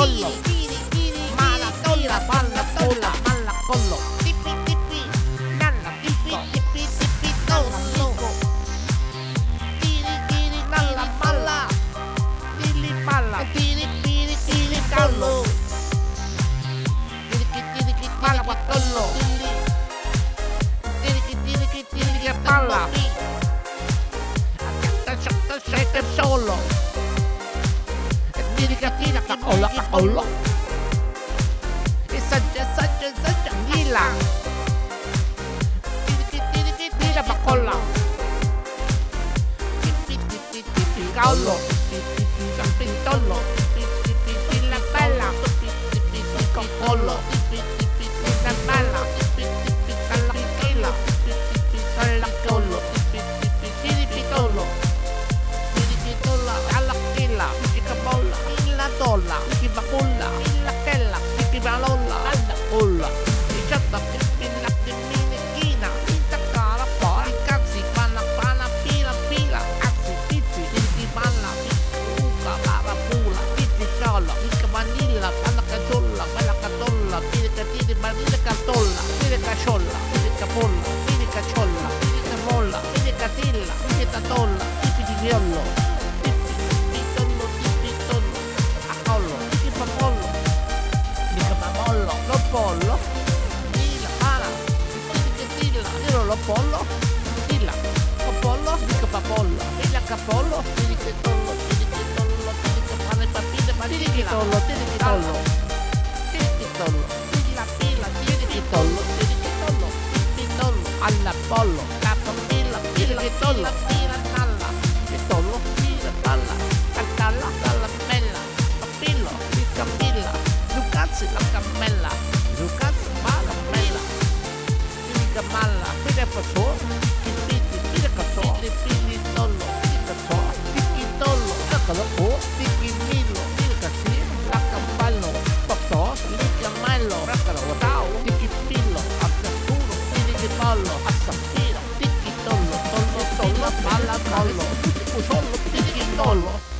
tollo, mala tolla, mala tolla, mala collo, tipi tipi, nalla tipi tipi tipi tollo, tiri tiri nalla mala, tili mala, tiri tiri tiri tollo, tiri tiri mala tollo, tiri tiri mala, siete solo, tiri cacollo, e saggia, gila, tiri la bacolla, tipi caolo, campintollo, tipi la bella, tipi coccollo, tipi la bella, tipi la chila, tipi la collo, tipi pitollo, alla chila, tipi bolla, la dolla, tipi baculla, la chella, tipi balolla, alla culla, e giatta tipi la diminichina, inta cara poi, cazzi, pana, pila, cazzi, tipi balla, uca, barapula, tipi ciolla, mica vanilla, bella cacciolla, tiri vanilla cartolla, tiri cacciolla, tiri capolla, tiri cacciolla, tiri molla, tiri catilla, tiri tatolla, tipi di viollo, tipi tollo, a collo, tipi papollo, mica mamollo, lo pollo, tira, para, tiro lo pollo, tira, popollo, mica papollo, tira capollo, tiri che tollo, tiri che pane papine, tiri che tollo, alla pollo, capilla, tira nalla, tollo, tira palla, cantalla, dalla bella, papillo, capilla, Lucazzi la cammella, Lucazzi va la bella, tira malla, tira passo, tira casso, tira tollo, tira tollo, cacalo po, tira millo, tira cassi, la campallo, popto, tira mello, raccalo, tau, tira pillo, appasuro, tira pollo, assapiro, tira tollo, palla, collo, tira tollo.